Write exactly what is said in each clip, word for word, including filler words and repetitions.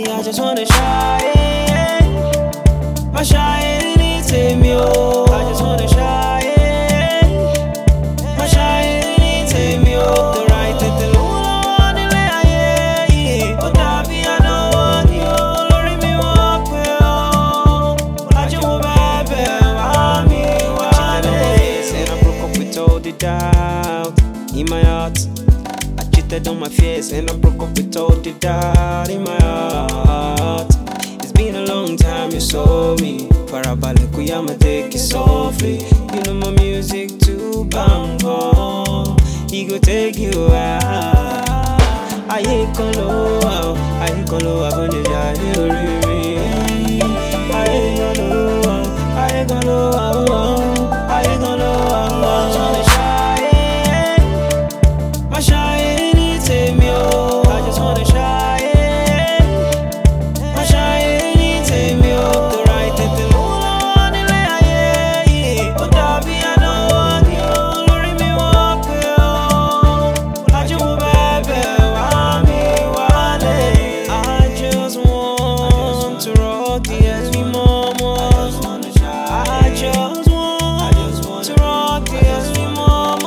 I just wanna shine. My shine needs a meal. I just wanna shine. My shine needs a meal. The right at the low on the lay. Oh, Davi, I know what you lori me walk well. I just want baby, I'm here. And I broke up with all the doubt in my heart. I cheated on my face and I broke up with all the doubt in my heart. It's been a long time you saw me. Farabale kuyama take it softly. You know my music too bambo. He go take you out. I hate kolo, I hate kolo. I go to jail, I hate kolo, I hate kolo, I hate kolo. I wanna shine, my shine needs a meal. I just wanna shine, my shine needs a meal. The right at the low on the lay. Oh, Davi, I know what you lori me walk well. I just want baby, I'm here, wale. I just want to rock the S V mama. I just want to rock the S V mama.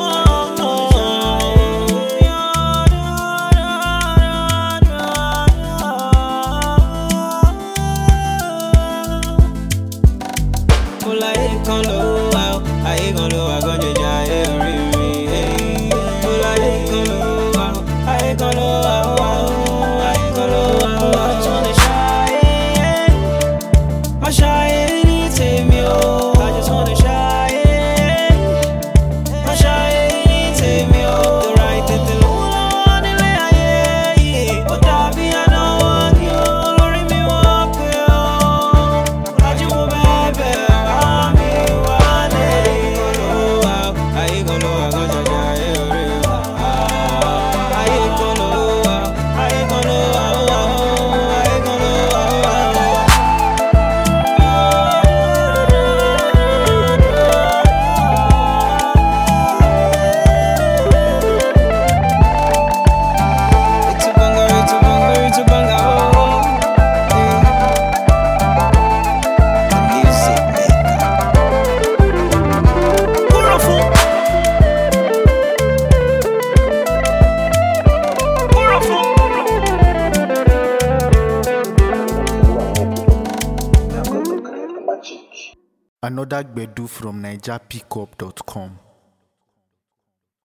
Well, I ain't gonna low out. I ain't gonna low. I gonna die every day. Well, I ain't gonna low out. I ain't gonna low out. I ain't gonna low out. I just wanna shine. My shine needs a meal. I just wanna shine. My shine needs a meal. The right at the low on the lay. Oh, Davi, I know what you lori me walk well. I just want baby, I'm here, wale. I ain't gonna low out. I ain't gonna low. I gonna die every day. I ain't gonna low out. I ain't gonna low out. I ain't gonna low out. It's a banger, it's a banger, it's a banger. The music maker. Powerful. Powerful. Another Gbedu from niger pickup dot com.